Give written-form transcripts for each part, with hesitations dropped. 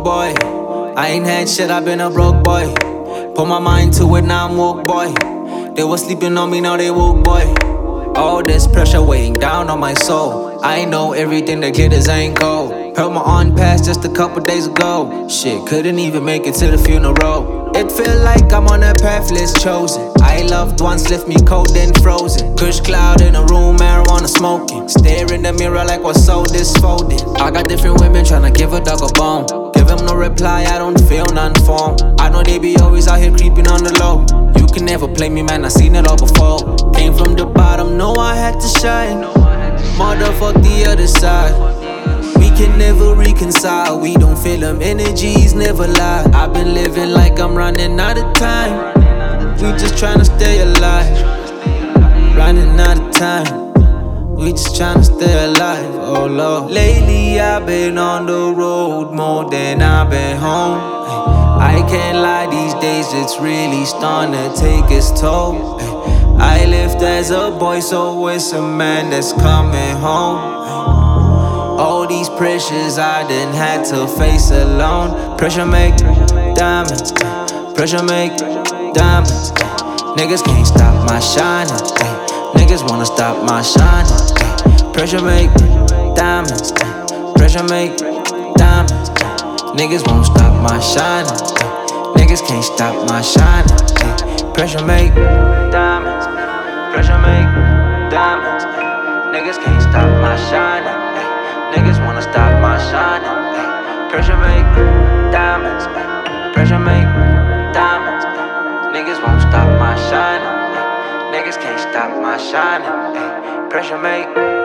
broke boy. I ain't had shit, I been a broke boy. Put my mind to it, now I'm woke boy. They was sleeping on me, now they woke boy. All this pressure weighing down on my soul. I know everything that glitters ain't gold. Heard my aunt pass just a couple days ago. Shit, couldn't even make it to the funeral. It feel like I'm on a path less chosen. I loved ones left me cold and frozen. Kush cloud in a room, marijuana smoking. Stare in the mirror like what's so disfolded. I got different women tryna give a dog a bone. Give them no reply, I don't feel none for 'em. I know they be always out here creeping on the low. You can never play me, man, I seen it all before. Came from the bottom, know I had to shine. Motherfuck the other side. We can never reconcile. We don't feel them energies, never lie. I've been living like I'm running out of time. We just tryna stay alive. Running out of time. We just tryna stay alive, oh Lord. Lately I've been on the road more than I've been home. I can't lie, these days it's really starting to take its toll. I lived as a boy, so it's a man that's coming home. All these pressures I done had to face alone. Pressure make diamonds, pressure make diamonds. Niggas can't stop my shining. Niggas wanna stop my shining. Pressure make diamonds, pressure make diamonds. Niggas won't stop my shining. Niggas can't stop my shining. Pressure make diamonds, pressure make diamonds. Niggas can't stop my shining. Niggas wanna stop my shining. Pressure make diamonds, pressure make diamonds. Niggas won't stop my shining. Niggas can't stop my shining. Pressure make.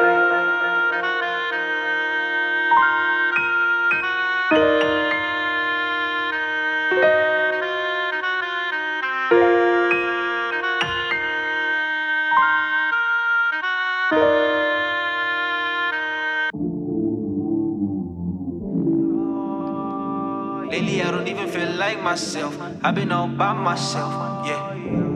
Lately I don't even feel like myself. I've been all by myself, yeah.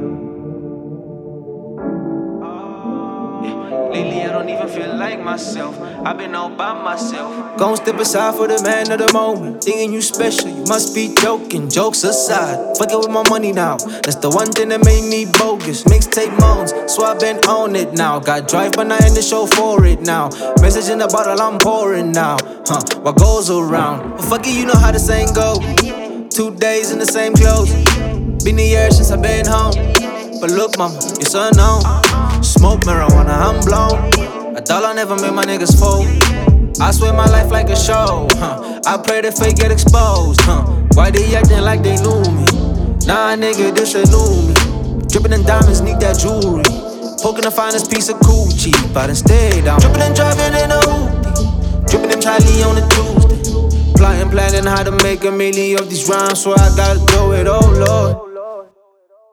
Lately I don't even feel like myself. I've been all by myself. Gon' step aside for the man of the moment. Thinking you special, you must be joking. Jokes aside, fuck it with my money now. That's the one thing that made me bogus. Mixtape moans, so I been on it now. Got drive but I in the show for it now. Message in the bottle, I'm pouring now. What goes around? Well, fuck it, you know how the saying go. 2 days in the same clothes. Been a year since I been home. But look, mama, it's unknown. Smoke marijuana, I'm blown. $1 never made my niggas fold. I swear my life like a show. I pray the fake get exposed. Why they acting like they knew me? Nah, nigga, this ain't new me. Drippin' in diamonds, need that jewelry. Poking the finest piece of coochie, but instead I'm drippin' and driving in a hoopty. Drippin' and Kylie on a Tuesday. Plotting, planning how to make a million of these rhymes, so I gotta do it, oh Lord.